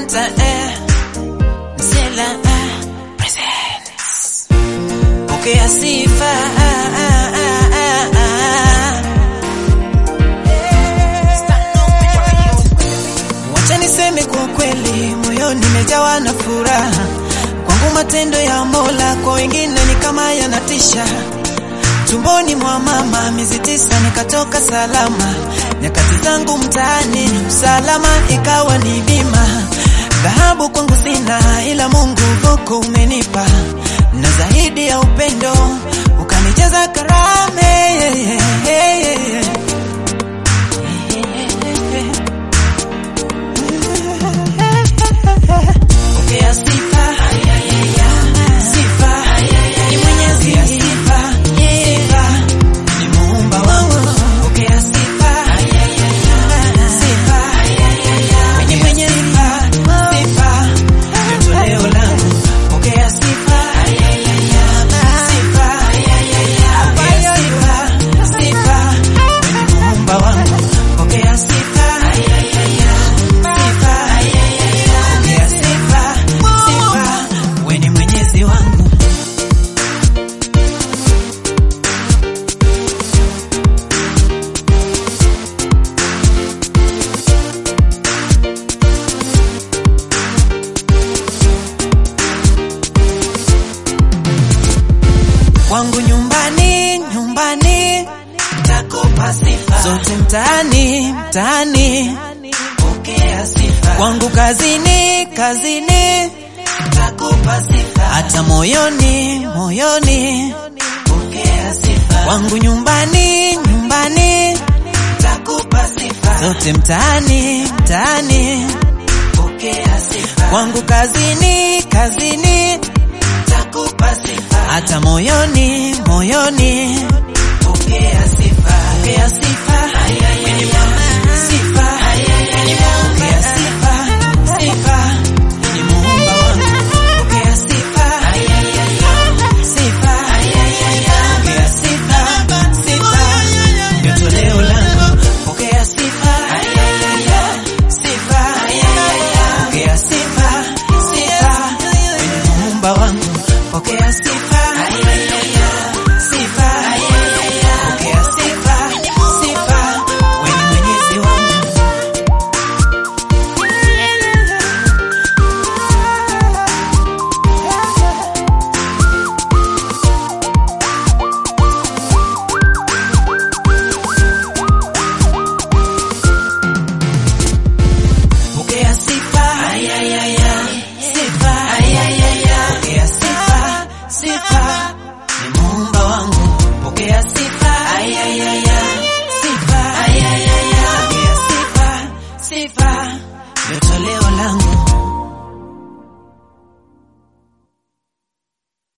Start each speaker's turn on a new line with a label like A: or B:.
A: Santa Msela presents. Pokea sifa. Wacha niseme kwa kweli, moyoni nimejawa na furaha. Kwangu matendo ya Mola, kwa wengine ni kama yanatisha. Tumboni mwa mama miezi 9 nikatoka salama. Nyakati zangu mtaani salama ikawa ni bima. Dhahabu kwangu sina, ila Mungu voko umenipa, na zaidi ya upendo ukanijaza karame. Pokea sifa, sifa ni Mwenyezi, sifa ni Muumba wangu. Pokea sifa, sifa ni Mwenyezi, sifa ndio toleo langu. Pokea sifa, sifa sifa ni Muumba wangu. Pokea sifa, wewe ni Mwenyezi wangu. Kwangu nyumbani nitakupa sifa, zote mtaani pokea sifa. Kwangu kazini nitakupa sifa, hata moyoni pokea sifa. Kwangu nyumbani nitakupa sifa, zote mtaani pokea sifa. Kwangu kazini nitakupa sifa, hata moyoni pokea sifa. Pokea sifa, sifa pokea sifa, sifa ni Muumba wangu. Pokea sifa, sifa pokea sifa, sifa ndio toleo langu. Pokea sifa, sifa pokea sifa, sifa ni Muumba wangu. Pokea sifa, sifa pokea sifa, sifa wewe ni Mwenyezi wangu. Pokea sifa, sifa pokea sifa, sifa ni Muumba wangu. Pokea sifa, sifa pokea sifa, sifa ndio toleo langu.